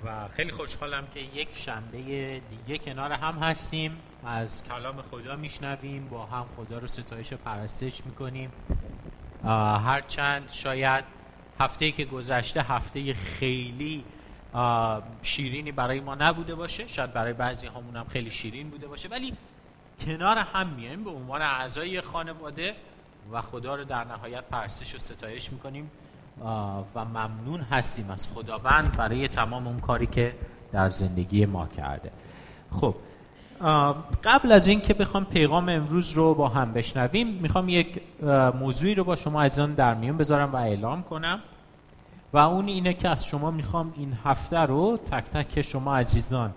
و خیلی خوشحالم که یک شنبه دیگه کنار هم هستیم، از کلام خدا میشنویم، با هم خدا رو ستایش و پرستش میکنیم. هرچند شاید هفته‌ای که گذشته هفته خیلی شیرینی برای ما نبوده باشه، شاید برای بعضی همون هم خیلی شیرین بوده باشه، ولی کنار هم میایم به عنوان اعضای خانواده و خدا رو در نهایت پرستش و ستایش میکنیم و ممنون هستیم از خداوند برای تمام اون کاری که در زندگی ما کرده. خب قبل از این که بخوام پیغام امروز رو با هم بشنویم، میخوام یک موضوعی رو با شما عزیزان در میون بذارم و اعلام کنم و اون اینه که از شما میخوام این هفته رو تک تک شما عزیزان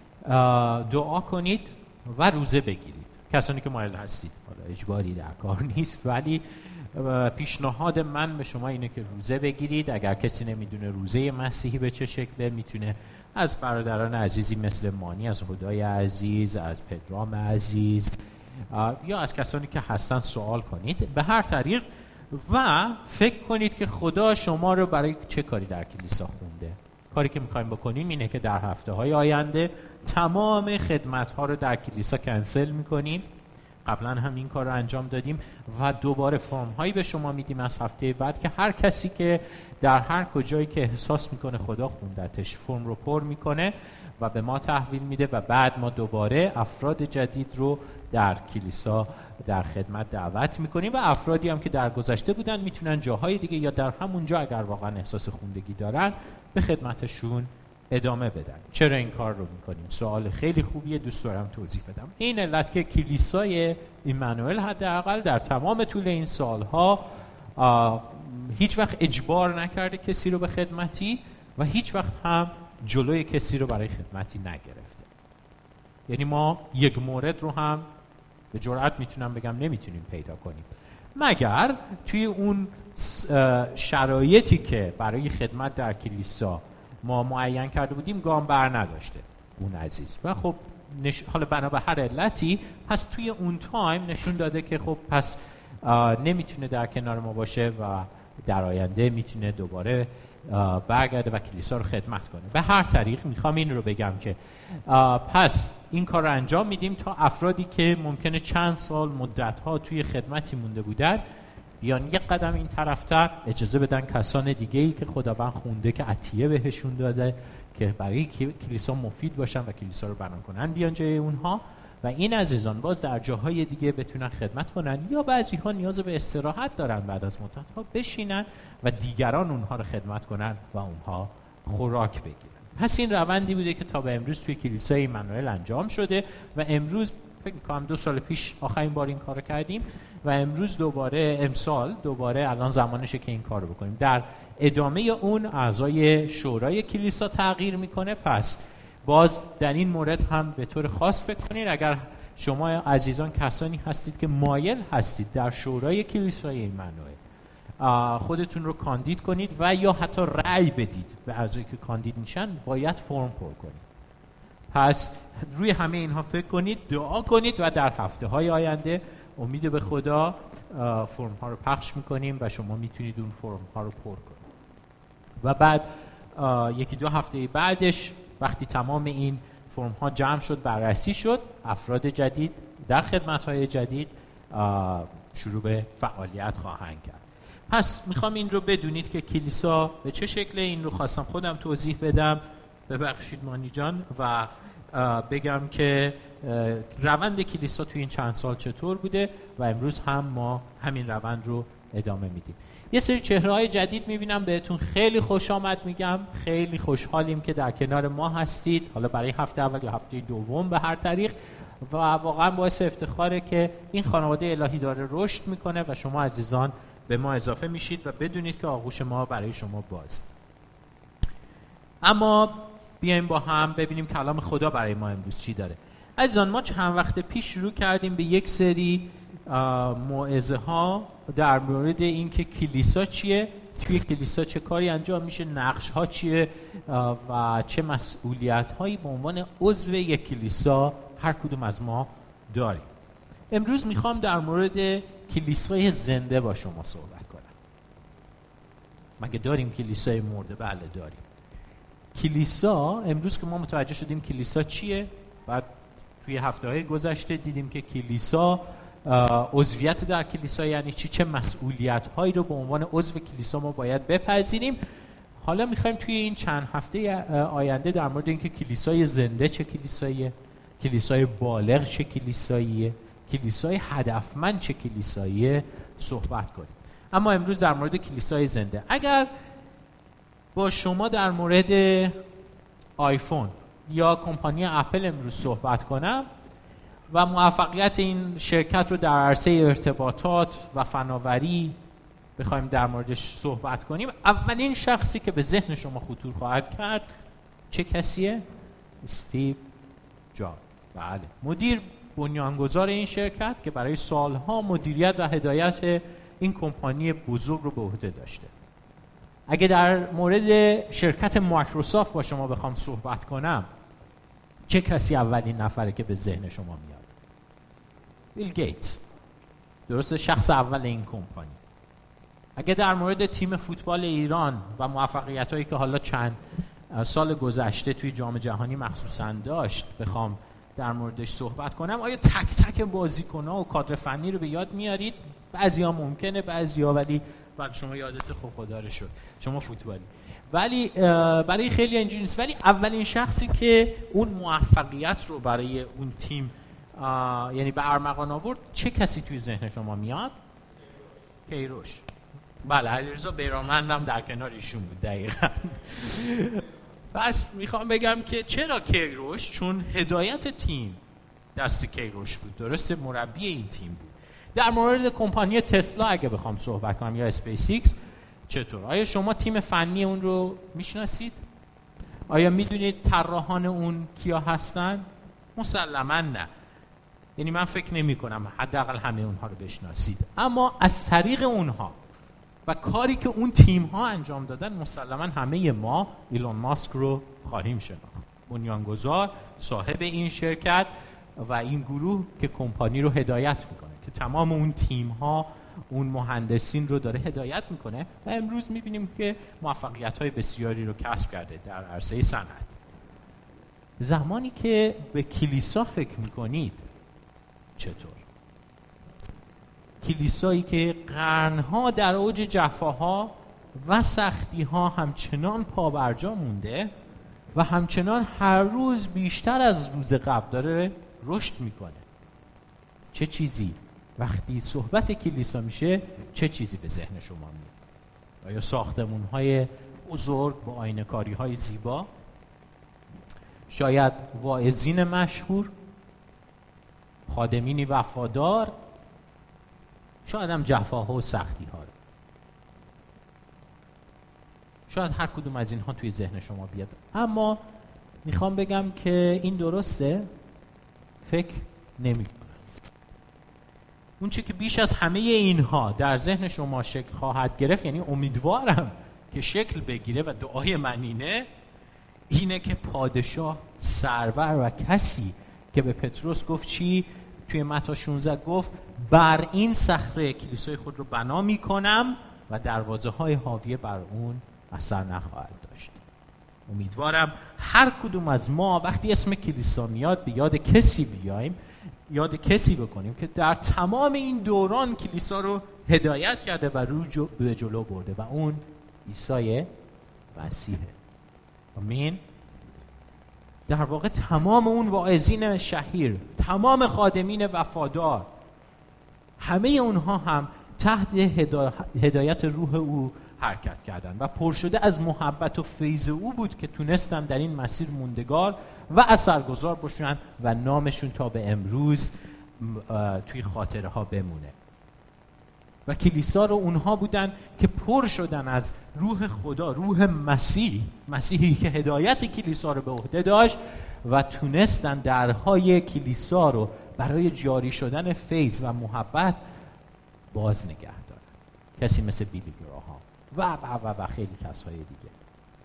دعا کنید و روزه بگیرید. کسانی که مایل هستید، حالا اجباری در کار نیست، ولی پیشنهاد من به شما اینه که روزه بگیرید. اگر کسی نمیدونه روزه مسیحی به چه شکله، میتونه از برادران عزیزی مثل مانی، از خدای عزیز، از پدرام عزیز یا از کسانی که هستن سوال کنید به هر طریق و فکر کنید که خدا شما رو برای چه کاری در کلیسا خونده. کاری که میخوایم بکنیم اینه که در هفته‌های آینده تمام خدمت‌ها رو در کلیسا کنسل میکنیم. قبلا هم این کار رو انجام دادیم و دوباره فرم هایی به شما میدیم از هفته بعد که هر کسی که در هر کجایی که احساس میکنه خدا خوندتش فرم رو پر میکنه و به ما تحویل میده و بعد ما دوباره افراد جدید رو در کلیسا در خدمت دعوت میکنیم و افرادی هم که در گذشته بودن میتونن جاهای دیگه یا در همونجا اگر واقعا احساس خوندگی دارن به خدمتشون ادامه بدن. چرا این کار رو میکنیم؟ سوال خیلی خوبیه، دوست دارم توضیح بدم. این علت که کلیسای ایمانوئل حداقل در تمام طول این سالها هیچ وقت اجبار نکرده کسی رو به خدمتی و هیچ وقت هم جلوی کسی رو برای خدمتی نگرفته. یعنی ما یک مورد رو هم به جرئت میتونم بگم نمیتونیم پیدا کنیم مگر توی اون شرایطی که برای خدمت در کلیسا ما معین کرده بودیم گام بر نداشته اون عزیز و خب حالا بنا به هر علتی پس توی اون تایم نشون داده که خب پس نمیتونه در کنار ما باشه و در آینده میتونه دوباره برگرده و کلیسا رو خدمت کنه. به هر طریق میخوام این رو بگم که پس این کار رو انجام میدیم تا افرادی که ممکنه چند سال مدتها توی خدمتی مونده بودن بیان یک قدم این طرفتر، اجازه بدن کسان دیگه‌ای که خداوند خونده که عطیه بهشون داده که برای کلیسا مفید باشن و کلیسا رو بنا کنن بیان جای اونها و این عزیزان باز در جاهای دیگه بتونن خدمت کنن یا بعضی‌ها نیاز به استراحت دارن بعد از مدت‌ها بشینن و دیگران اونها رو خدمت کنن و اونها خوراک بگیرن. پس این روندی بوده که تا به امروز توی کلیسای ایمانوئل انجام شده و امروز فکر می‌کنم 2 سال پیش آخرین بار این کارو کردیم و امروز امسال دوباره الان زمانشه که این کارو بکنیم. در ادامه اون اعضای شورای کلیسا تغییر میکنه. پس باز در این مورد هم به طور خاص فکر کنید اگر شما عزیزان کسانی هستید که مایل هستید در شورای کلیسای ایمانوئل خودتون رو کاندید کنید و یا حتی رأی بدید به اعضایی که کاندید میشن باید فرم پر کنید. پس روی همه اینها فکر کنید، دعا کنید و در هفته‌های آینده امید به خدا فرم ها رو پخش میکنیم و شما میتونید اون فرم ها رو پر کنید و بعد 1-2 هفته بعدش وقتی تمام این فرم ها جمع شد بررسی شد افراد جدید در خدمت های جدید شروع به فعالیت خواهند کرد. پس میخوام این رو بدونید که کلیسا به چه شکله. این رو خواستم خودم توضیح بدم، ببخشید مانی جان، و بگم که روند کلیسا توی این چند سال چطور بوده و امروز هم ما همین روند رو ادامه میدیم. یه سری چهره‌های جدید میبینم، بهتون خیلی خوش آمد میگم. خیلی خوشحالیم که در کنار ما هستید، حالا برای هفته اول یا هفته دوم به هر طریق، و واقعا باعث افتخاره که این خانواده الهی داره رشد میکنه و شما عزیزان به ما اضافه میشید و بدونید که آغوش ما برای شما باز. اما بیایم با هم ببینیم کلام خدا برای ما امروز چی داره. عزیزان ما چند وقت پیش شروع کردیم به یک سری موعظه ها در مورد این که کلیسا چیه، توی کلیسا چه کاری انجام میشه، نقش ها چیه و چه مسئولیت هایی به عنوان عضو یک کلیسا هر کدوم از ما داریم. امروز میخوام در مورد کلیسای زنده با شما صحبت کنم. مگه داریم کلیسای مرده؟ بله داریم. کلیسا امروز که ما متوجه شدیم کلیسا چیه، بعد توی هفته‌های گذشته دیدیم که کلیسا عضویت در کلیسا یعنی چه مسئولیت‌هایی رو به عنوان عضو کلیسا ما باید بپذیریم. حالا می‌خوایم توی این چند هفته آینده در مورد اینکه کلیسای زنده چه کلیساییه، کلیسای بالغ چه کلیساییه، کلیسای هدفمند چه کلیساییه صحبت کنیم. اما امروز در مورد کلیسای زنده. اگر با شما در مورد آیفون یا کمپانی اپل امروز صحبت کنم و موفقیت این شرکت رو در عرصه ارتباطات و فناوری بخوایم در موردش صحبت کنیم، اولین شخصی که به ذهن شما خطور خواهد کرد چه کسیه؟ استیو جابز. بله، مدیر بنیانگذار این شرکت که برای سالها مدیریت و هدایت این کمپانی بزرگ رو به عهده داشته. اگه در مورد شرکت مایکروسافت با شما بخوام صحبت کنم، چه کسی اولین نفره که به ذهن شما میاد؟ بیل گیتس. درسته، شخص اول این کمپانی. اگه در مورد تیم فوتبال ایران و موفقیت‌هایی که حالا چند سال گذشته توی جام جهانی مخصوصاً داشت بخوام در موردش صحبت کنم، آیا تک تک بازیکن‌ها و کادر فنی رو به یاد میارید؟ بعضی‌ها ممکنه، بعضی‌ها ولی شما یادت خوب خدا رو شد شما فوتبالی، ولی برای خیلی اینجوری نیست. ولی اولین شخصی که اون موفقیت رو برای اون تیم یعنی به ارمغان آورد، چه کسی توی ذهن شما میاد؟ کیروش. بله، علیرضا بیرانوند هم در کنار ایشون بود دقیقاً. پس میخوام بگم که چرا کیروش؟ چون هدایت تیم دست کیروش بود، درسته، مربی این تیم بود. در مورد کمپانی تسلا اگه بخوام صحبت کنم یا اسپیس ایکس، چطور؟ آیا شما تیم فنی اون رو میشناسید؟ آیا میدونید طراحان اون کیا هستن؟ مسلماً نه. یعنی من فکر نمی کنم حداقل همه اونها رو بشناسید، اما از طریق اونها و کاری که اون تیم ها انجام دادن مسلماً همه ما ایلون ماسک رو خواهیم شناخت، بنیانگذار، صاحب این شرکت و این گروه که کمپانی رو هدایت میکنه، که تمام اون تیم ها اون مهندسین رو داره هدایت میکنه و امروز میبینیم که موفقیت های بسیاری رو کسب کرده در عرصه صنعت. زمانی که به کلیسا فکر میکنید چطور؟ کلیسایی که قرنها در اوج جفاها و سختیها همچنان پابرجا مونده و همچنان هر روز بیشتر از روز قبل داره رشد میکنه. چه چیزی وقتی صحبت کلیسا میشه چه چیزی به ذهن شما میاد؟ آیا ساختمان‌های بزرگ با آینه‌کاری‌های زیبا؟ شاید واعظین مشهور؟ خادمینی وفادار؟ شاید هم جفاها و سختی‌ها رو. شاید هر کدوم از اینها توی ذهن شما بیاد، اما میخوام بگم که این درسته؟ فکر نمی‌کنم. اون چه که بیش از همه اینها در ذهن شما شکل خواهد گرفت، یعنی امیدوارم که شکل بگیره و دعای من اینه که پادشاه، سرور و کسی که به پتروس گفت چی؟ توی متی 16 گفت بر این صخره کلیسای خود رو بنا میکنم و دروازه های حاویه بر اون اثر نخواهد داشت. امیدوارم هر کدوم از ما وقتی اسم کلیسا میاد به یاد کسی بیایم، یاد کسی بکنیم که در تمام این دوران کلیسا رو هدایت کرده و رو به جلو برده و اون عیسی مسیحه. آمین. در واقع تمام اون واعظین شهیر، تمام خادمین وفادار، همه اونها هم تحت هدایت روح او حرکت کردند و پر شده از محبت و فیض او بود که تونستن در این مسیر موندگار و اثرگذار باشن و نامشون تا به امروز توی خاطره ها بمونه. و کلیسا رو اونها بودن که پر شدن از روح خدا، روح مسیحی که هدایت کلیسا رو به عهده داشت و تونستن درهای کلیسا رو برای جاری شدن فیض و محبت باز نگه دارن. کسی مثل بیلی گراهام و خیلی کسای دیگه.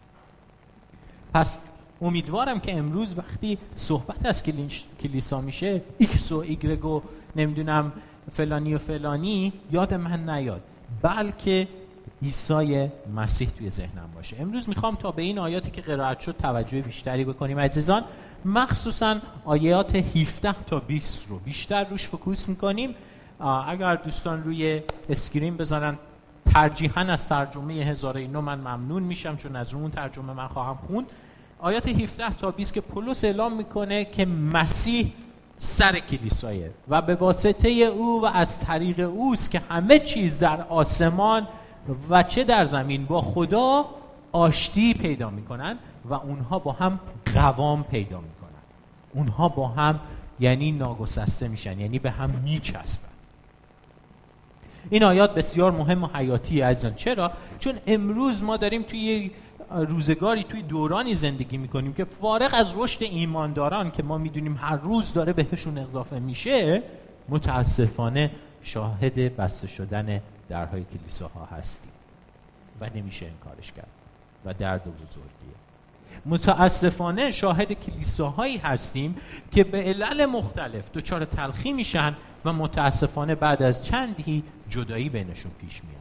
پس امیدوارم که امروز وقتی صحبت از کلیسا میشه ایکس و ایگرگ نمیدونم فلانی و فلانی یاد من نیاد، بلکه عیسی مسیح توی ذهنم باشه. امروز میخوام تا به این آیاتی که قرائت شد توجه بیشتری بکنیم عزیزان، مخصوصا آیات 17 تا 20 رو بیشتر روش فوکوس میکنیم. اگر دوستان روی اسکرین بذارن ترجیحاً از ترجمه 1009 من ممنون میشم، چون از اون ترجمه من خواهم خوند. آیات 17 تا 20 که پولس اعلام میکنه که مسیح سر کلیسایه و به واسطه او و از طریق اوست که همه چیز در آسمان و چه در زمین با خدا آشتی پیدا میکنن و اونها با هم قوام پیدا میکنن. اونها با هم یعنی ناگسسته میشن، یعنی به هم میچسبن. این آیات بسیار مهم و حیاتی عزیزان. چرا؟ چون امروز ما داریم توی روزگاری، توی دورانی زندگی میکنیم که فارغ از رشد ایمانداران که ما میدونیم هر روز داره بهشون اضافه میشه، متاسفانه شاهد بسته شدن درهای کلیساها هستیم و نمیشه انکارش کرد و درد بزرگیه. متاسفانه شاهد کلیساهایی هستیم که به علل مختلف دچار تلخی میشن و متاسفانه بعد از چندی جدایی بینشون پیش میاد.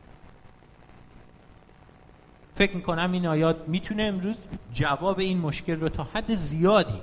فکر میکنم این آیات میتونه امروز جواب این مشکل رو تا حد زیادی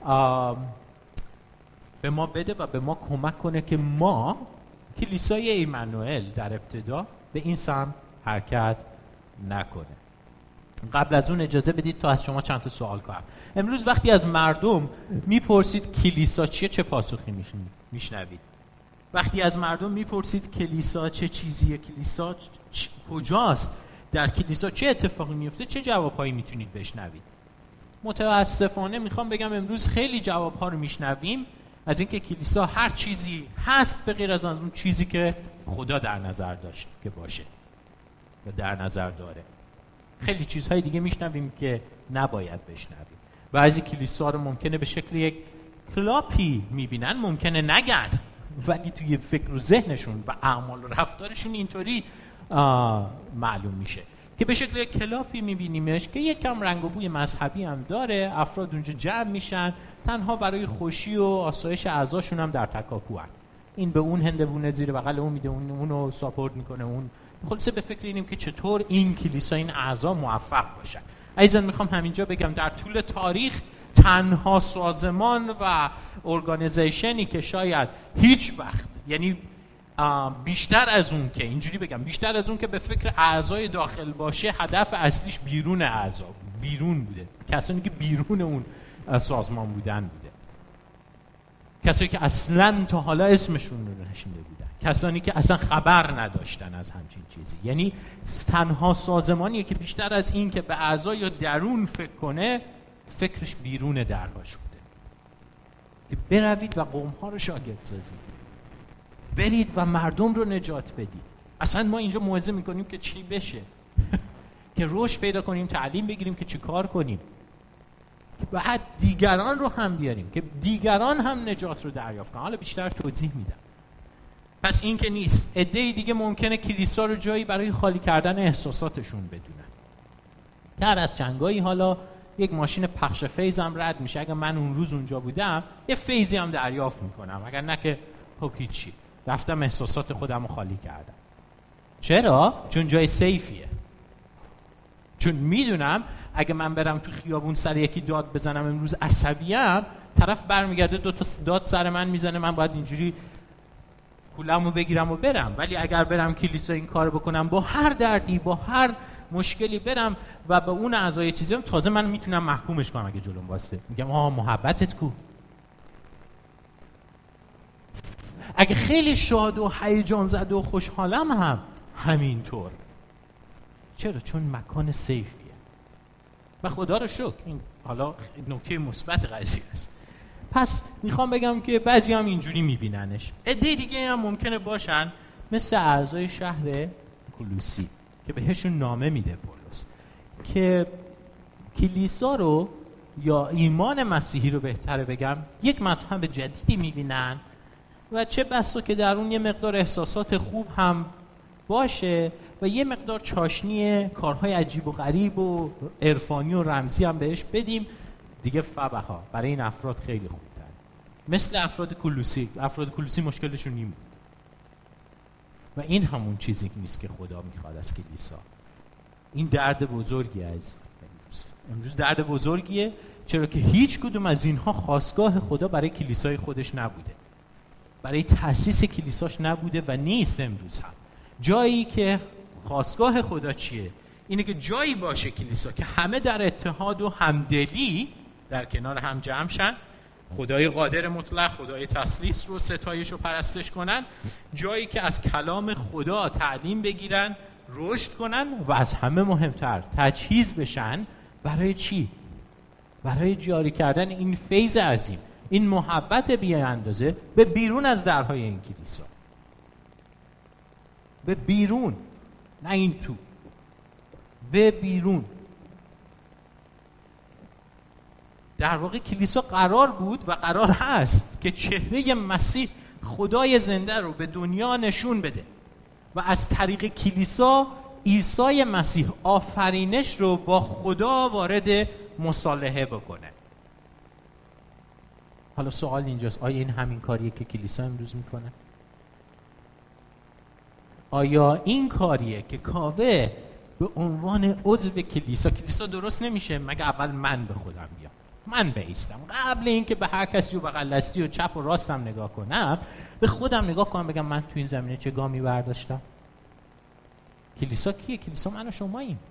به ما بده و به ما کمک کنه که ما کلیسای ایمانوئل در ابتدا به این سمت حرکت نکنه. قبل از اون اجازه بدید تا از شما چند تا سوال کنم. امروز وقتی از مردم میپرسید کلیسا چیه، چه پاسخی میشنوید؟ وقتی از مردم میپرسید کلیسا چه چیزیه، کلیسا کجاست، در کلیسا چه اتفاقی میفته، چه جوابهایی میتونید بشنوید؟ متاسفانه میخوام بگم امروز خیلی جوابها رو میشنویم از اینکه کلیسا هر چیزی هست به غیر از اون چیزی که خدا در نظر داشت که باشه و در نظر داره. خیلی چیزهای دیگه میشنویم که نباید بشنویم. بعضی کلیسا رو ممکنه به شکل یک کلاپی میبینن، ممکنه نگن، ولی توی فکر و ذهنشون و اعمال و رفتارشون اینطوری معلوم میشه که به شکل کلاپی میبینیمش که یک کم رنگ و بوی مذهبی هم داره. افراد اونجا جمع میشن تنها برای خوشی و آسایش اعضاشون هم در تکاپوان. این به اون هندوونه زیر بغل اون میده، اونو ساپورت میکنه، اون خلاصه به فکر اینیم که چطور این کلیسا این اعضا موفق باشن. عزیزان میخوام همینجا بگم در طول تاریخ تنها سازمان و ارگانیزیشنی که شاید هیچ وقت، یعنی بیشتر از اون که اینجوری بگم، بیشتر از اون که به فکر اعضای داخل باشه، هدف اصلیش بیرون اعضا، بیرون بوده، کسانی که بیرون اون سازمان بودن بوده، کسانی که اصلاً تا حالا اسمشون رو نشنیده بودن، کسانی که اصلا خبر نداشتن از همچین چیزی. یعنی تنها سازمانیه که بیشتر از این که به اعضا یا درون فکر کنه، فکرش بیرون درهاش بوده که بروید و قوم‌ها رو شاگرد سازید، برید و مردم رو نجات بدید. اصلا ما اینجا موعظه میکنیم که چی بشه که رشد پیدا کنیم، تعلیم بگیریم که چی کار کنیم، که بعد دیگران رو هم بیاریم که دیگران هم نجات رو دریافت کنن. حالا بیشتر توضیح میدم. پس این که نیست. عده‌ای دیگه ممکنه کلیسا رو جایی برای خالی کردن احساساتشون بدونن. در از چنگایی حالا یک ماشین پخش فیض هم رد میشه، اگر من اون روز اونجا بودم یه فیضی هم دریافت میکنم، اگر نه که خب هیچی، رفتم احساسات خودم رو خالی کردم. چرا؟ چون جای سیفیه. چون میدونم اگه من برم تو خیابون سر یکی داد بزنم امروز عصبیم، طرف برمیگرده 2 تا داد سر من میزنه، من باید اینجوری کولمو بگیرم و برم. ولی اگر برم کلیسا این کارو بکنم، با هر دردی، با هر مشکلی برم و به اون اعضای چیزی هم، تازه من میتونم محکومش کنم اگه جلوم واسه. میگم محبتت کو. اگه خیلی شاد و هیجان زده و خوشحالم هم همینطور. چرا؟ چون مکان سیفیه. و خدا رو شکر این حالا نکته مثبت قضیه است. پس میخوام بگم که بعضی هم اینجوری میبیننش. عده دیگه هم ممکنه باشن مثل اعضای شهر کولوسی که بهشون نامه میده پولس که کلیسا رو یا ایمان مسیحی رو بهتره بگم یک مذهب جدیدی میبینن و چه بسا که در اون یه مقدار احساسات خوب هم باشه و یه مقدار چاشنی کارهای عجیب و غریب و عرفانی و رمزی هم بهش بدیم دیگه. فبها برای این افراد خیلی خوبتر. مثل افراد کولوسی مشکلشون این بود و این همون چیزی نیست که خدا میخواد از کلیسا. این درد بزرگی از امروز درد بزرگیه، چرا که هیچ کدوم از اینها خواستگاه خدا برای کلیسای خودش نبوده، برای تأسیس کلیساش نبوده و نیست امروز هم. جایی که خواستگاه خدا چیه؟ اینه که جایی باشه کلیسا که همه در اتحاد و همدلی در کنار هم جمع شن، خدای قادر مطلق، خدای تثلیث رو ستایش و پرستش کنن، جایی که از کلام خدا تعلیم بگیرن، رشد کنن و از همه مهمتر تجهیز بشن برای چی؟ برای جاری کردن این فیض عظیم، این محبت بی اندازه به بیرون از درهای این کلیسا، به بیرون، نه این تو، به بیرون. در واقع کلیسا قرار بود و قرار هست که چهره مسیح خدای زنده رو به دنیا نشون بده و از طریق کلیسا عیسی مسیح آفرینش رو با خدا وارد مصالحه بکنه. حالا سوال اینجاست، آیا این همین کاریه که کلیسا امروز میکنه؟ آیا این کاریه که کاوه به عنوان عضو کلیسا درست نمیشه مگه اول من به خودم بیام، من بایستم قبل اینکه به هر کسی و بغل دستی و چپ و راستم نگاه کنم، به خودم نگاه کنم بگم من تو این زمینه چه گامی برداشتم؟ کلیسا کیه؟ کلیسا من و شماییم.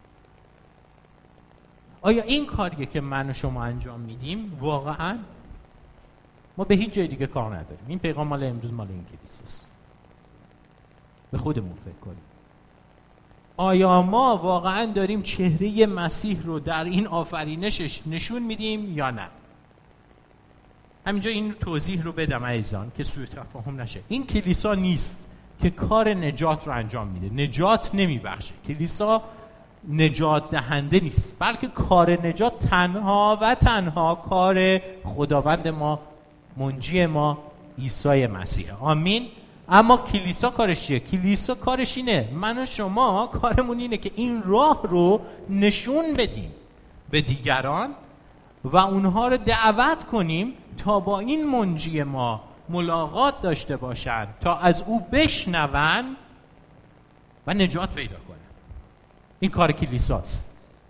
آیا این کاریه که من و شما انجام میدیم واقعا؟ ما به هیچ جای دیگه کار نداریم. این پیغام مال امروز مال این کلیساست. به خودمون فکر کنیم. آیا ما واقعا داریم چهره مسیح رو در این آفرینشش نشون میدیم یا نه؟ همینجا این توضیح رو بدم عزیزان که سوء تفاهم نشه. این کلیسا نیست که کار نجات رو انجام میده، نجات نمیبخشه. کلیسا نجات دهنده نیست، بلکه کار نجات تنها و تنها کار خداوند ما، منجی ما، عیسی مسیح. آمین. اما کلیسا کارش چیه؟ کلیسا کارش اینه، من و شما کارمون اینه که این راه رو نشون بدیم به دیگران و اونها رو دعوت کنیم تا با این منجی ما ملاقات داشته باشن، تا از او بشنون و نجات پیدا کنن. این کار کلیساست.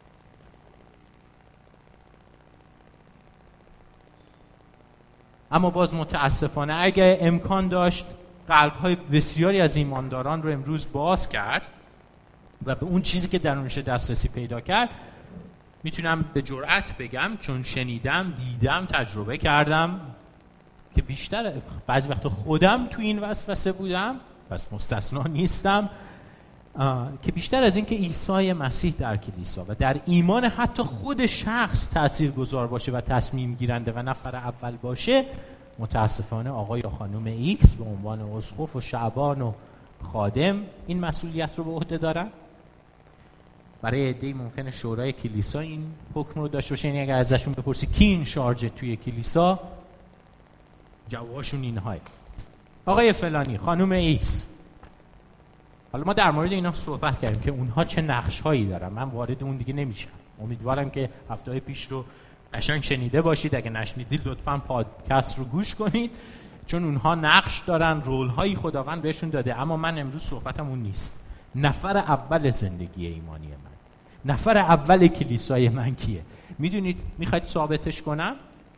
اما باز متاسفانه اگه امکان داشت قلب‌های بسیاری از ایمانداران رو امروز باز کرد و به اون چیزی که درونش دسترسی پیدا کرد، میتونم به جرئت بگم، چون شنیدم، دیدم، تجربه کردم که بیشتر بعضی وقتا خودم تو این وسوسه بودم، پس مستثنا نیستم، که بیشتر از این که عیسی مسیح در کلیسا و در ایمان حتی خود شخص تاثیرگذار باشه و تصمیم گیرنده و نفر اول باشه، متاسفانه آقای یا خانم ایکس به عنوان اسقف و شعبان و خادم این مسئولیت رو به عهده دارن. برای عده‌ای ممکنه شورای کلیسا این حکم رو داشته باشه، یعنی اگر ازشون بپرسی کی این شارژ توی کلیسا، جوابشون اینهای: آقای فلانی، خانم ایکس. حالا ما در مورد اینا صحبت کردیم که اونها چه نقش‌هایی دارن، من وارد اون دیگه نمیشم. امیدوارم که هفته‌های پیش رو قشنگ شنیده باشید، اگه نشنیدید لطفاً پادکست رو گوش کنید، چون اونها نقش دارن، رول‌هایی خداوند بهشون داده. اما من امروز صحبتم اون نیست. نفر اول زندگی ایمانی من، نفر اول کلیسای من کیه؟ میدونید میخواید ثابتش کنم؟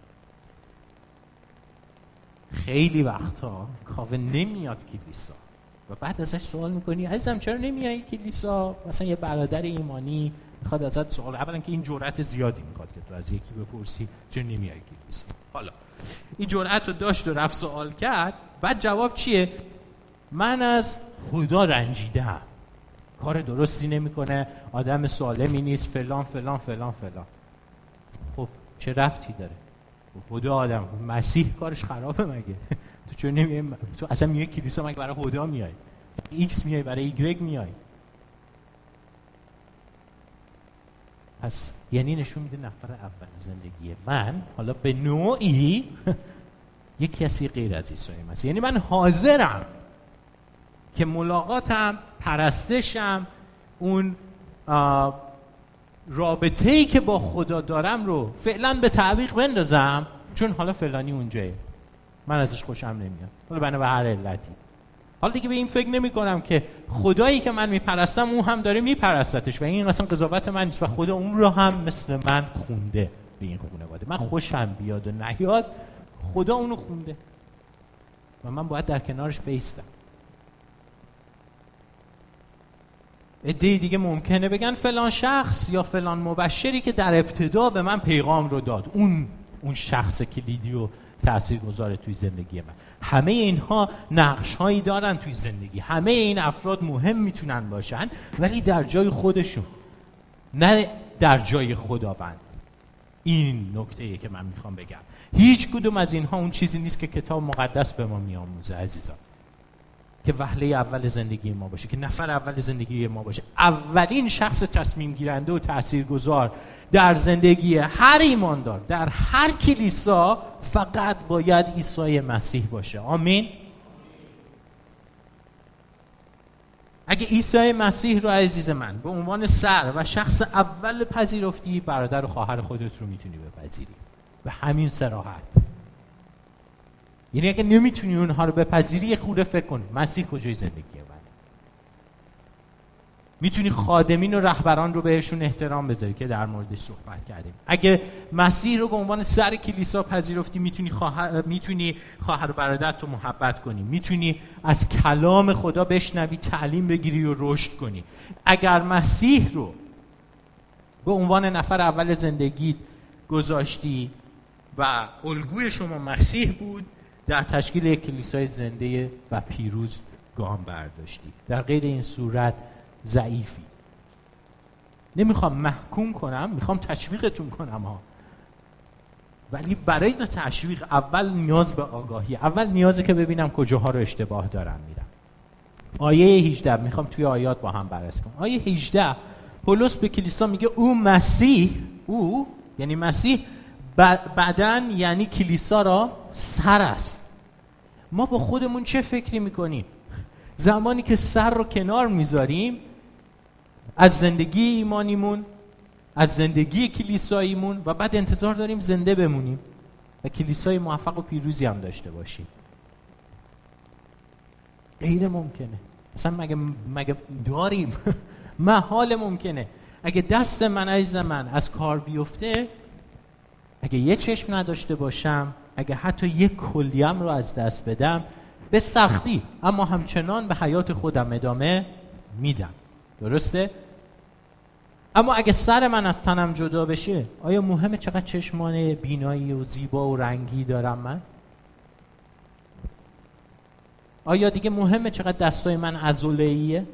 خیلی وقتا کاوه نمیاد کلیسا و بعد ازش سوال میکنی عزیزم چرا نمیای کلیسا؟ مثلا یه برادر ایمانی میخواد ازت سوال، اولا که این جرأت زیادی میخواد که تو از یکی بپرسی چرا نمیای کلیسا. حالا این جرأت رو داشت و رفت سوال کرد، بعد جواب چیه؟ من از خدا رنجیدم، کار درستی نمیکنه، آدم سالمی نیست، فلان فلان فلان فلان. خب چه ربطی داره؟ خدا آدم مسیح کارش خرابه مگه؟ تو چون نمیای؟ تو اصلا میای کلیسا مگه برای خدا میای؟ ایکس میای برای ایگرگ میای؟ پس یعنی نشون میده نفر اول زندگی من حالا به نوعی یک کسی غیر از عیسی مسیح. یعنی من حاضرم که ملاقاتم، پرستشم، اون رابطه‌ای که با خدا دارم رو فعلا به تعویق بندازم، چون حالا فلانی اونجایه، من ازش خوشم نمیاد، حالا بنا به هر علتی. حالا دیگه به این فکر نمی کنم که خدایی که من میپرستم اون هم داره میپرستتش و این اصلا قضاوت من نیست و خدا اون رو هم مثل من خونده به این خانواده. من خوشم بیاد و نیاد خدا اونو خونده و من باید در کنارش بیستم. عده‌ای دیگه ممکنه بگن فلان شخص یا فلان مبشری که در ابتدا به من پیغام رو داد اون شخص کلیدی و تاثیرگذاره توی زندگی من. همه اینها نقش‌هایی دارن توی زندگی، همه این افراد مهم میتونن باشن ولی در جای خودشون، نه در جای خداوند. این نکته‌ایه که من میخوام بگم. هیچ کدوم از اینها اون چیزی نیست که کتاب مقدس به ما میآموزه عزیزان، که وهله اول زندگی ما باشه، که نفر اول زندگی ما باشه. اولین شخص تصمیم گیرنده و تاثیرگذار در زندگی هر ایماندار در هر کلیسا فقط باید عیسی مسیح باشه. آمین. اگه عیسی مسیح رو عزیز من به عنوان سر و شخص اول پذیرفتی، برادر و خواهر خودت رو میتونی بپذیری به همین صراحت. یعنی اگه نمیتونی اونها رو بپذیری یه خورده فکر کن مسیح کجای زندگی منه. میتونی خادمین و رهبران رو بهشون احترام بذاری که در موردش صحبت کردیم. اگه مسیح رو به عنوان سر کلیسا پذیرفتی میتونی خواهر برادرت رو محبت کنی، میتونی از کلام خدا بشنوی، تعلیم بگیری و رشد کنی. اگر مسیح رو به عنوان نفر اول زندگی گذاشتی و الگوی شما مسیح بود، در تشکیل یک کلیسای زنده و پیروز گام برداشتی. در غیر این صورت ضعیفی. نمیخوام محکوم کنم، میخوام تشویقتون کنم ها. ولی برای تشویق اول نیاز به آگاهی، اول نیازه که ببینم کجاها رو اشتباه دارم میرم. آیه 18 میخوام توی آیات با هم بررسی کنم. آیه 18 پولس به کلیسا میگه او یعنی مسیح بدن یعنی کلیسا را سر است. ما با خودمون چه فکری میکنیم؟ زمانی که سر رو کنار میذاریم از زندگی ایمانیمون، از زندگی کلیساییمون و بعد انتظار داریم زنده بمونیم و کلیسای موفق و پیروزی هم داشته باشیم. غیر ممکنه. اصلا مگه داریم؟ محال ممکنه. اگه دست من عزیز من از کار بیفته، اگه یه چشم نداشته باشم، اگه حتی یک کلیم رو از دست بدم، به سختی اما همچنان به حیات خودم ادامه میدم. درسته؟ اما اگه سر من از تنم جدا بشه، آیا مهمه چقدر چشمان بینایی و زیبا و رنگی دارم من؟ آیا دیگه مهمه چقدر دستای من عضله‌ایه؟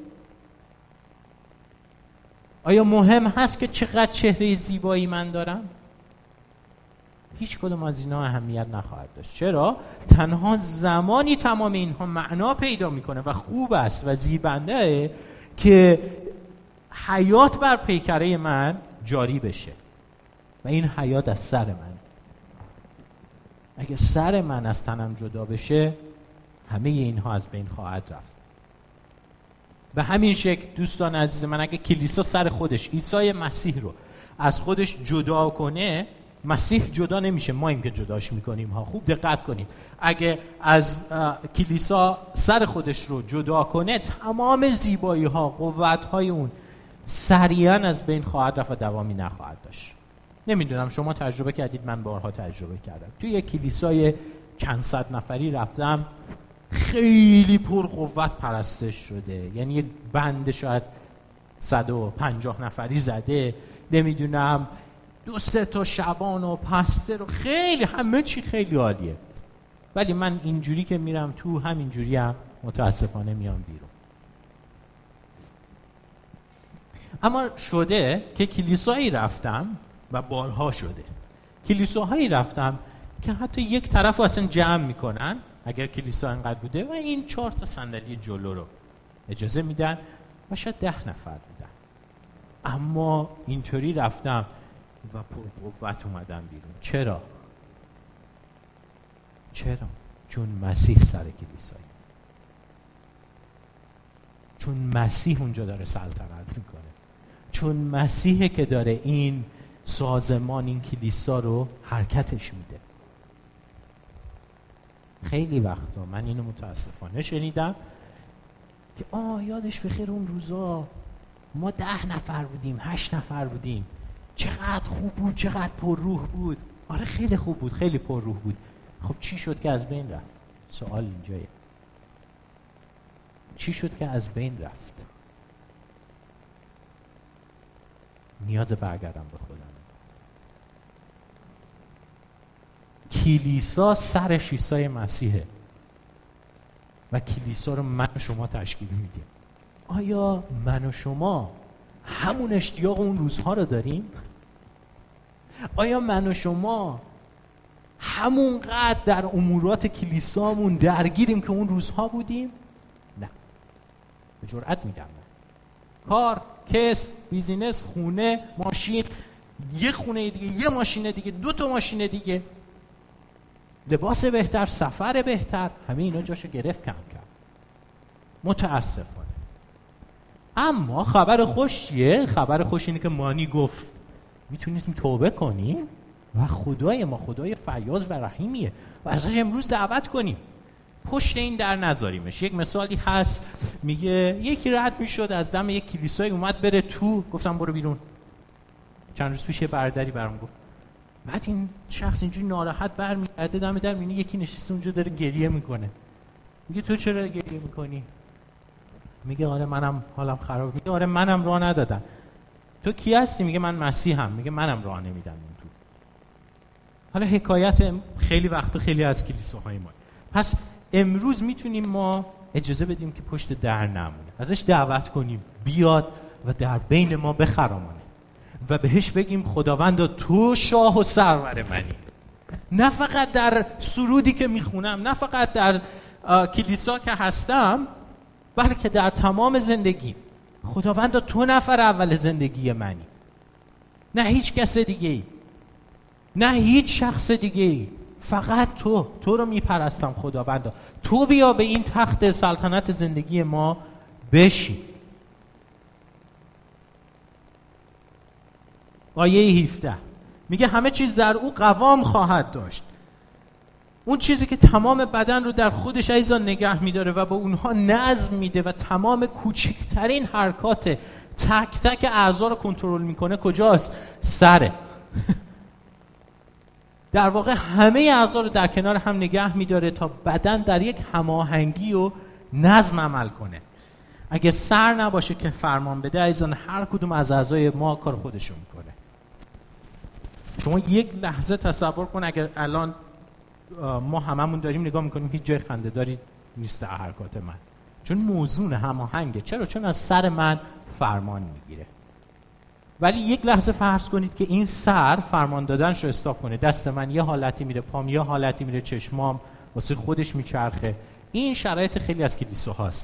آیا مهم هست که چقدر چهره زیبایی من دارم؟ هیچ کدوم از اینا اهمیت نخواهد داشت. چرا؟ تنها زمانی تمام اینها معنا پیدا میکنه و خوب است و زیبنده که حیات بر پیکره من جاری بشه و این حیات از سر من. اگه سر من از تنم جدا بشه، همه اینها از بین خواهد رفت. به همین شکل دوستان عزیز من، اگه کلیسا سر خودش عیسی مسیح رو از خودش جدا کنه، مسیح جدا نمیشه، ما این که جداش میکنیم ها. خوب دقت کنیم. اگه از کلیسا سر خودش رو جدا کنه، تمام زیبایی ها، قوت های اون سریعا از بین خواهد رفت و دوامی نخواهد داشت. نمیدونم شما تجربه کردید، من بارها تجربه کردم. توی یک کلیسای چند صد نفری رفتم، خیلی پرقوت پرستش شده، یعنی یک بند شاید 150 نفری زده، نمیدونم 2-3 تا شبان و پستر و خیلی همه چی خیلی عالیه. ولی من اینجوری که میرم تو، همینجوری هم متاسفانه میام بیرون. اما شده که کلیسایی رفتم و بارها شده کلیساهایی رفتم که حتی یک طرف اصلا جمع میکنن اگر کلیسا انقدر بوده و این 4 تا صندلی جلو رو اجازه میدن و شاید 10 نفر بودن. اما اینطوری رفتم و پرقوت اومدم بیرون. چرا؟ چون مسیح سر کلیسایی، چون مسیح اونجا داره سلطنت میکنه، چون مسیحه که داره این سازمان، این کلیسا رو حرکتش میده. خیلی وقتا من اینو متاسفانه شنیدم که یادش بخیر اون روزا ما 10 نفر بودیم، 8 نفر بودیم، چقدر خوب بود، چقدر پر روح بود. آره خیلی خوب بود، خیلی پر روح بود. خب چی شد که از بین رفت؟ سوال اینجایه. چی شد که از بین رفت؟ نیاز برگردم به خودم. کلیسا سرش عیسی مسیحه و کلیسا رو من و شما تشکیل میدیم. آیا من و شما همون اشتیاق اون روزها رو داریم؟ آیا من و شما همونقدر در امورات کلیسامون درگیریم که اون روزها بودیم؟ نه. به جرئت میگم نه. کار، کسب، بیزینس، خونه، ماشین، یه خونه دیگه، یه ماشین دیگه، 2 تا ماشین دیگه، لباس بهتر، سفر بهتر، همه اینا جاشو گرفت کم کم. متاسفانه. اما خبر خوش چیه؟ خبر خوش اینه که مانی گفت میتونیم توبه کنیم و خدای ما خدای فیاض و رحیمیه و ازش امروز دعوت کنیم، پشت این در نذاریمش. یک مثالی هست، میگه یکی رد میشد از دم یک کلیسای اومد بره تو، گفتم برو بیرون. چند روز پیش یه برادری برام گفت، بعد این شخص اینجوری ناراحت برمیگرده دم در، میبینی یکی نشسته اونجا داره گریه میکنه. میگه تو چرا گریه میکنی؟ میگه آره منم حالم خراب. میگه آره منم راه ندادم. تو کی هستی؟ میگه من مسیحم. میگه منم راه نمیدم این تو. حالا حکایت خیلی وقت خیلی از کلیساهای ما. پس امروز میتونیم ما اجازه بدیم که پشت در نمونه، ازش دعوت کنیم بیاد و در بین ما بخرامانه و بهش بگیم خداوندا تو شاه و سرور منی. نه فقط در سرودی که میخونم، نه فقط در کلیسا که هستم، بلکه در تمام زندگی. خداوندا تو نفر اول زندگی منی، نه هیچ کس دیگه ای، نه هیچ شخص دیگه ای، فقط تو رو میپرستم خداوندا. تو بیا به این تخت سلطنت زندگی ما بشی. آیه 17 میگه همه چیز در او قوام خواهد داشت. اون چیزی که تمام بدن رو در خودش عزیزان نگه میداره و با اونها نظم میده و تمام کوچکترین حرکات تک تک اعضا رو کنترل میکنه کجاست؟ سره. در واقع همه اعضا رو در کنار هم نگه میداره تا بدن در یک هماهنگی و نظم عمل کنه. اگه سر نباشه که فرمان بده عزیزان، هر کدوم از اعضای ما کار خودشو میکنه. شما یک لحظه تصور کن اگر الان ما هممون داریم نگاه میکنیم هیچ جای خنده داری نیست در حرکات من، چون موزون هماهنگه. چرا؟ چون از سر من فرمان میگیره. ولی یک لحظه فرض کنید که این سر فرمان دادنشو استاپ کنه، دست من یه حالتی میره، پام یه حالتی میره، چشمام واسه خودش میچرخه. این شرایط خیلی از کلیساهاست.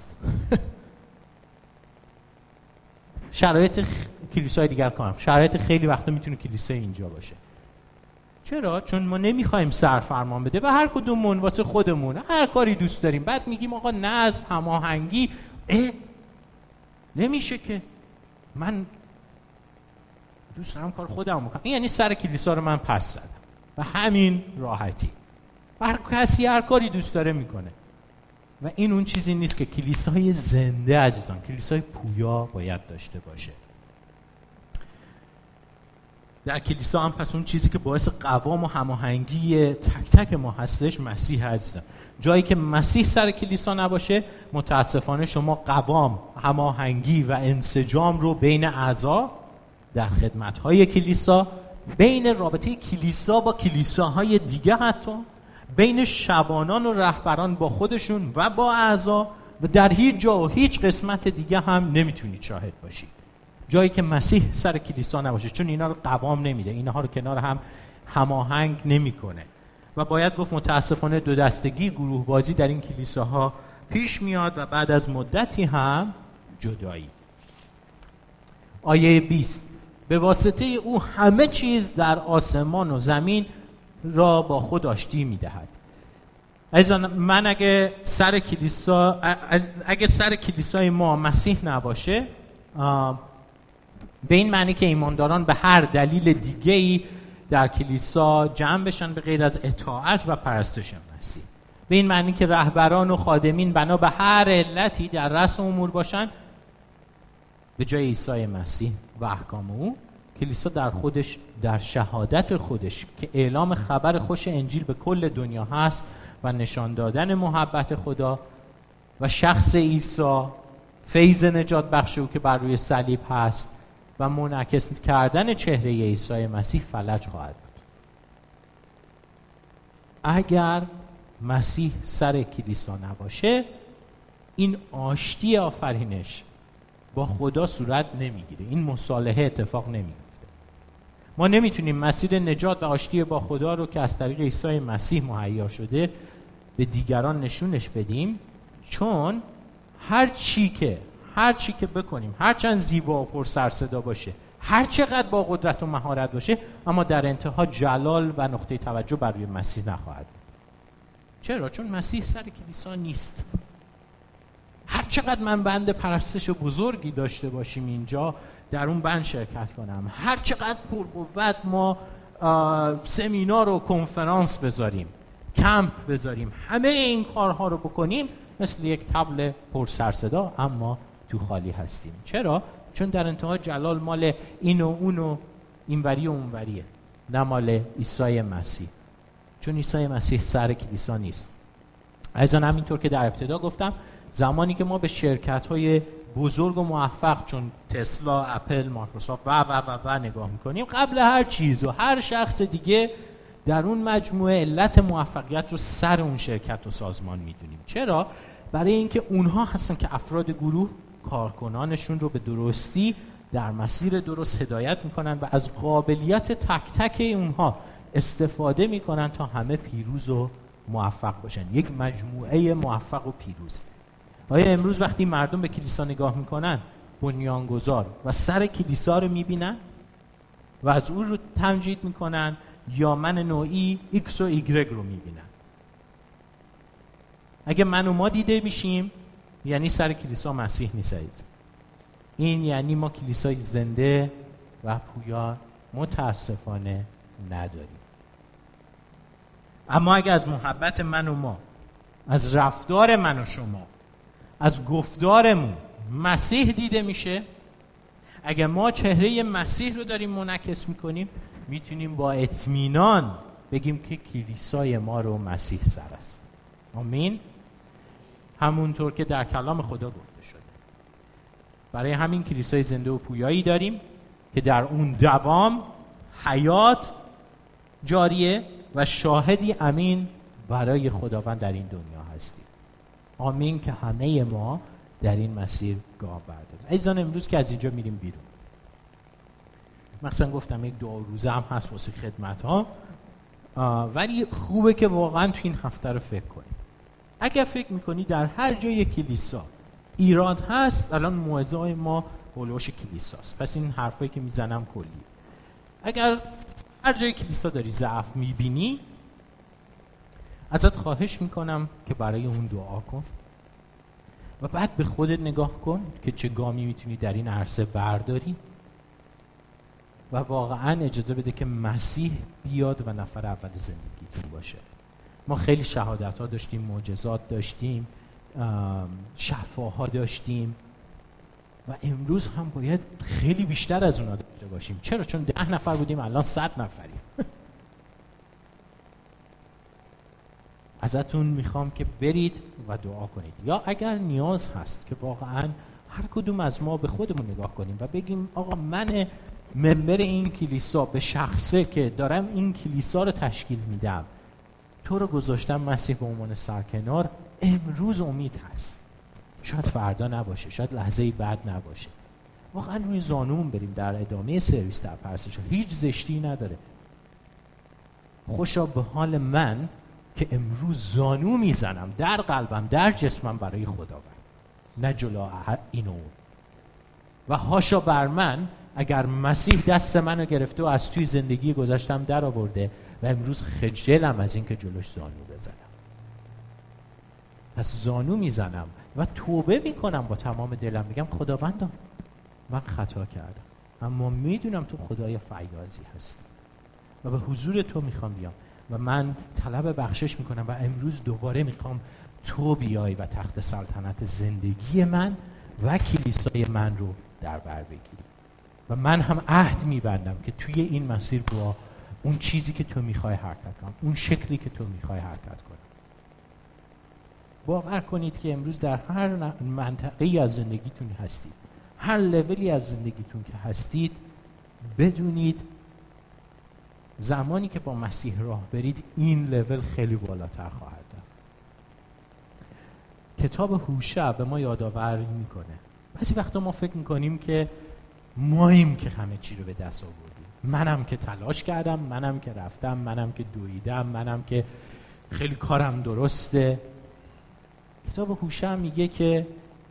شرایط کلیسای دیگر کنم، شرایط خیلی وقتا میتونه کلیسای اینجا باشه. چرا؟ چون ما نمیخوایم سر فرمان بده و هر کدومون واسه خودمون هر کاری دوست داریم. بعد میگیم آقا نظم، هماهنگی، نمیشه که من دوست دارم کار خودم بکنم. این یعنی سر کلیسا رو من پس زدم و همین راحتی. هر کسی هر کاری دوست داره میکنه و این اون چیزی نیست که کلیسای زنده عزیزان، کلیسای پویا باید داشته باشه. در کلیسا هم پس اون چیزی که باعث قوام و هماهنگی تک تک ما هستش مسیح عزیزان. جایی که مسیح سر کلیسا نباشه متاسفانه شما قوام، هماهنگی و انسجام رو بین اعضا در خدمت‌های کلیسا، بین رابطه کلیسا با کلیساهای دیگه، حتی بین شبانان و رهبران با خودشون و با اعضا و در هیچ جا و هیچ قسمت دیگه هم نمیتونید شاهد باشید. جایی که مسیح سر کلیسا نباشه، چون اینا رو قوام نمیده، اینها رو کنار هم هماهنگ نمیکنه و باید گفت متاسفانه دو دستگی، گروه بازی در این کلیساها پیش میاد و بعد از مدتی هم جدایی. آیه 20 به واسطه او همه چیز در آسمان و زمین را با خود آشتی میدهد. عزیزان من اگه سر کلیسای ما مسیح نباشه، به این معنی که ایمانداران به هر دلیل دیگه‌ای در کلیسا جمع بشن به غیر از اطاعت و پرستش مسیح. به این معنی که رهبران و خادمین بنا به هر علتی در رأس امور باشن، به جای عیسی مسیح و احکام او. کلیسا در خودش، در شهادت خودش که اعلام خبر خوش انجیل به کل دنیا هست و نشان دادن محبت خدا و شخص عیسی، فیض نجات بخش او که بر روی صلیب هست و منعکس کردن چهره عیسی مسیح فلج خواهد بود. اگر مسیح سر کلیسا نباشه، این آشتی آفرینش با خدا صورت نمیگیره، این مصالحه اتفاق نمیفته. ما نمیتونیم مسیر نجات و آشتی با خدا رو که از طریق عیسی مسیح مهیا شده به دیگران نشونش بدیم، چون هر چی که بکنیم، هر چند زیبا و پر سر صدا باشه، هر چقدر با قدرت و مهارت باشه، اما در انتها جلال و نقطه توجه بر روی مسیح نخواهد. چرا؟ چون مسیح سر کلیسا نیست. هر چقدر من بند پرستش بزرگی داشته باشیم اینجا، در اون بند شرکت کنم، هر چقدر پرقوت ما سمینار و کنفرانس بذاریم، کمپ بذاریم، همه این کارها رو بکنیم، مثل یک طبل پر سر صدا اما تو خالی هستیم. چرا؟ چون در انتها جلال مال این و اون و اینوری و اونوریه، نه مال عیسی مسیح. چون عیسی مسیح سر کلیسا نیست. عزیزان، همینطور که در ابتدا گفتم، زمانی که ما به شرکت‌های بزرگ و موفق چون تسلا، اپل، مایکروسافت و نگاه می‌کنیم، قبل هر چیز و هر شخص دیگه در اون مجموعه علت موفقیت رو سر اون شرکت و سازمان می‌دونیم. چرا؟ برای اینکه اونها هستن که افراد گروه کارکنانشون رو به درستی در مسیر درست هدایت می‌کنن و از قابلیت تک تک اونها استفاده می‌کنن تا همه پیروز و موفق باشن. یک مجموعه موفق و پیروز. آیا امروز وقتی مردم به کلیسا نگاه میکنن، بنیانگذار و سر کلیسا رو میبینن و از او رو تمجید میکنن، یا من نوعی ایکس و ایگرگ رو میبینن؟ اگه من و ما دیده میشیم، یعنی سر کلیسا مسیح نیست. این یعنی ما کلیسای زنده و پویا متاسفانه نداریم. اما اگه از محبت من و ما، از رفتار من و شما، از گفتارمون مسیح دیده میشه، اگه ما چهره مسیح رو داریم منعکس میکنیم، میتونیم با اطمینان بگیم که کلیسای ما رو مسیح سر است. آمین. همونطور که در کلام خدا گفته شده. برای همین کلیسای زنده و پویایی داریم که در اون دوام حیات جاریه و شاهدی امین برای خداوند در این دنیا هستیم. آمین که همه ما در این مسیر گام برداریم. عزیزان، امروز که از اینجا میریم بیرون، مثلا گفتم یک دعا روزه هم هست واسه خدمت ها، ولی خوبه که واقعا تو این هفته رو فکر کنیم. اگر فکر میکنی در هر جای کلیسا ایراد هست، الان موعظه‌های ما هولوش کلیساست، پس این حرفایی که میزنم کلی. اگر هر جای کلیسا داری ضعف میبینی، ازت خواهش میکنم که برای اون دعا کن و بعد به خودت نگاه کن که چه گامی میتونی در این عرصه برداری و واقعا اجازه بده که مسیح بیاد و نفر اول زندگیتون باشه. ما خیلی شهادت ها داشتیم، معجزات داشتیم، شفاها داشتیم و امروز هم باید خیلی بیشتر از اونا داشته باشیم. چرا؟ چون 10 نفر بودیم، الان 100 نفریم. ازتون میخوام که برید و دعا کنید، یا اگر نیاز هست که واقعا هر کدوم از ما به خودمون نگاه کنیم و بگیم آقا من ممبر این کلیسا به شخصه که دارم این کلیسا رو تشکیل میدم، تو رو گذاشتم مسیح به عنوان سرکنار، امروز امید هست، شاید فردا نباشه، شاید لحظه بعد نباشه. واقعا روی زانومون بریم در ادامه سرویس در پرستش، هیچ زشتی نداره. خوشا به حال من که امروز زانو میزنم در قلبم، در جسمم برای خداوند، نه جلو این و اون. و هاشا بر من اگر مسیح دست منو گرفته و از توی زندگی گذشتم در آورده و امروز خجلم از این که جلوش زانو بزنم. پس زانو میزنم و توبه میکنم با تمام دلم، میگم خداوندم من خطا کردم، اما میدونم تو خدای فیاضی هستی و به حضور تو میخوام بیام و من طلب بخشش میکنم و امروز دوباره میخوام تو بیای و تخت سلطنت زندگی من و کلیسای من رو در بر بگیری. و من هم عهد میبندم که توی این مسیر با اون چیزی که تو میخوای حرکت کنم، اون شکلی که تو میخوای حرکت کنم. باور کنید که امروز در هر منطقه‌ای از زندگیتون هستید، هر لولی از زندگیتون که هستید، بدونید زمانی که با مسیح راه برید این لول خیلی بالاتر خواهد رفت. کتاب هوشع به ما یادآوری میکنه. بعضی وقتا ما فکر میکنیم که ماییم که همه چی رو به دست آوردیم. منم که تلاش کردم، منم که رفتم، منم که دویدم، منم که خیلی کارم درسته. کتاب هوشع میگه که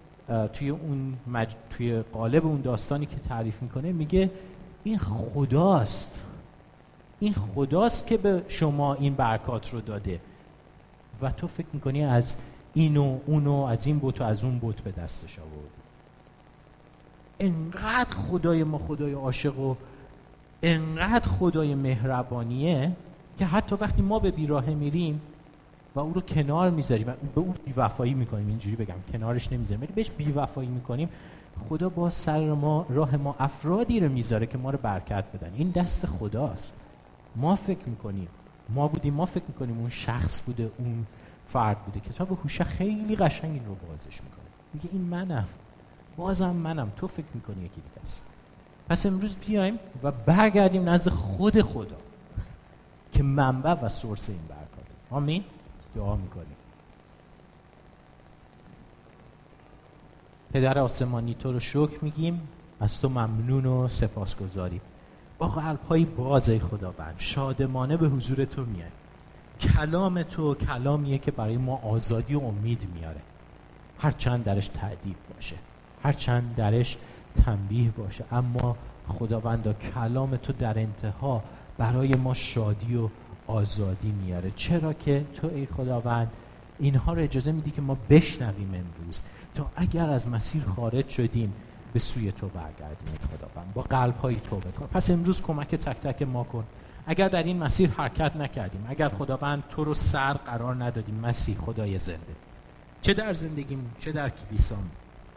توی قالب اون داستانی که تعریف میکنه میگه این خداست، این خداست که به شما این برکات رو داده و تو فکر میکنی از اینو اونو، از این بت و از اون بت به دستش آورد. انقدر خدای ما خدای عاشق و انقدر خدای مهربانیه که حتی وقتی ما به بیراهه میریم و او رو کنار میذاریم و به او بیوفایی میکنیم، اینجوری بگم کنارش نمیذاریم ولی بهش بیوفایی میکنیم، خدا با سر ما راه ما افرادی رو میذاره که ما رو برکت بدن. این دست خداست. ما فکر میکنیم ما بودیم، ما فکر میکنیم اون شخص بوده، اون فرد بوده. کتاب هوشع خیلی قشنگ این رو بازش میکنه، میگه این منم، بازم منم، تو فکر میکنی یکی دیگه است. پس امروز بیایم و برگردیم نزد خود خدا که منبع و سورس این برکاته. آمین. دعا میکنیم. پدر آسمانی تو رو شکر میگیم، از تو ممنون و سپاسگزاریم. با قلب‌های باز ای خداوند شادمانه به حضور تو میایم. کلام تو کلامیه که برای ما آزادی و امید میاره، هرچند درش تأدیب باشه، هرچند درش تنبیه باشه، اما خداوندا کلام تو در انتها برای ما شادی و آزادی میاره. چرا که تو ای خداوند اینها رو اجازه میدی که ما بشنویم امروز، تا اگر از مسیر خارج شدیم به سوی تو برگردیم ای خداوند، با قلب‌های توبه کن. پس امروز کمک تک تک ما کن. اگر در این مسیر حرکت نکردیم، اگر خداوند تو رو سر قرار ندادیم، مسیح خدای زنده، چه در زندگیمون چه در کلیسامون،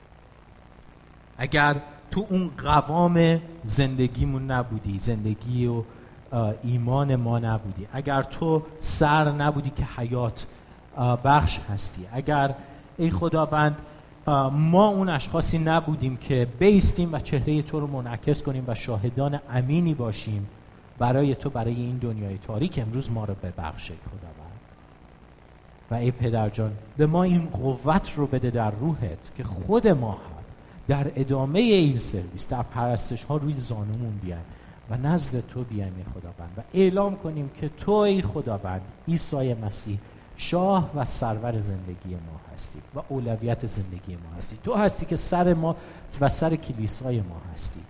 اگر تو اون قوام زندگیمون نبودی، زندگی و ایمان ما نبودی، اگر تو سر نبودی که حیات بخش هستی، اگر ای خداوند ما اون اشخاصی نبودیم که بیستیم و چهره تو رو منعکس کنیم و شاهدان امینی باشیم برای تو، برای این دنیای تاریک، امروز ما رو ببخش ای خداوند. و ای پدر جان به ما این قوت رو بده در روحت که خود ما هم در ادامه این سرویس، در پرستش ها روی زانومون بیایم و نزد تو بیایم ای خداوند و اعلام کنیم که تو ای خداوند عیسی مسیح شاه و سرور زندگی ما هستی و اولویت زندگی ما هستی. تو هستی که سر ما و سر کلیسای ما هستی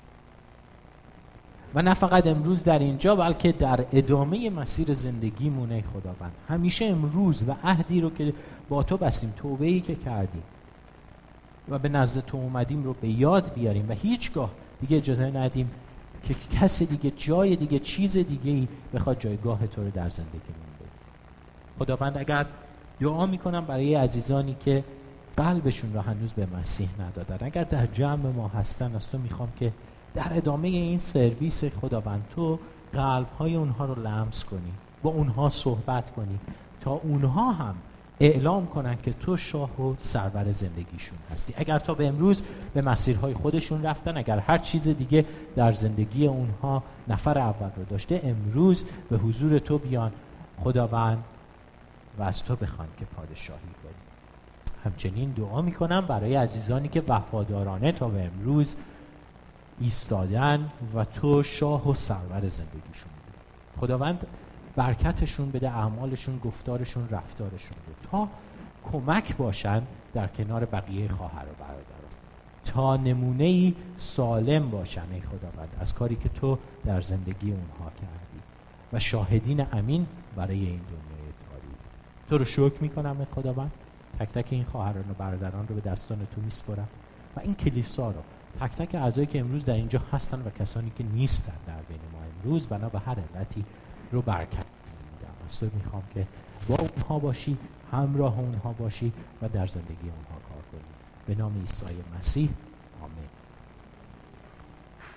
و نه فقط امروز در اینجا بلکه در ادامه مسیر زندگیمون ای خداوند. همیشه امروز و عهدی رو که با تو بستیم، توبه‌ای که کردیم و به نزد تو اومدیم رو به یاد بیاریم و هیچگاه دیگه اجازه ندیم که کسی دیگه، جای دیگه، چیز دیگه‌ای بخواد جایگاه تو رو در زندگیمون بده. خداوند اگر دعا میکنم برای عزیزانی که قلبشون رو هنوز به مسیح ندادن، اگر در جمع ما هستن، از تو میخوام که در ادامه این سرویس خداوند تو قلب‌های اونها رو لمس کنی، با اونها صحبت کنی تا اونها هم اعلام کنن که تو شاه و سرور زندگیشون هستی. اگر تا به امروز به مسیرهای خودشون رفتن، اگر هر چیز دیگه در زندگی اونها نفر اول رو داشته، امروز به حضور تو بیان خداوند و از تو بخوان که پادشاهی کنی. همچنین دعا میکنم برای عزیزانی که وفادارانه تا به امروز ایستادن و تو شاه و سرور زندگیشون بودی. خداوند برکتشون بده، اعمالشون، گفتارشون، رفتارشون رو، تا کمک باشن در کنار بقیه خواهر و برادران، تا نمونه‌ای سالم باشن ای خداوند از کاری که تو در زندگی اونها کردی و شاهدین امین برای این دنیای تاریک. تو رو شکر میکنم ای خداوند. تک تک این خواهران و برادران رو به دستان تو میسپارم و این کلیسا رو، تک تک اعضایی که امروز در اینجا هستن و کسانی که نیستن در بین ما امروز بنا به هر علتی رو برکت میدم. از تو میخوام که با اونها باشی، همراه اونها باشی و در زندگی اونها کار کنی. به نام عیسی مسیح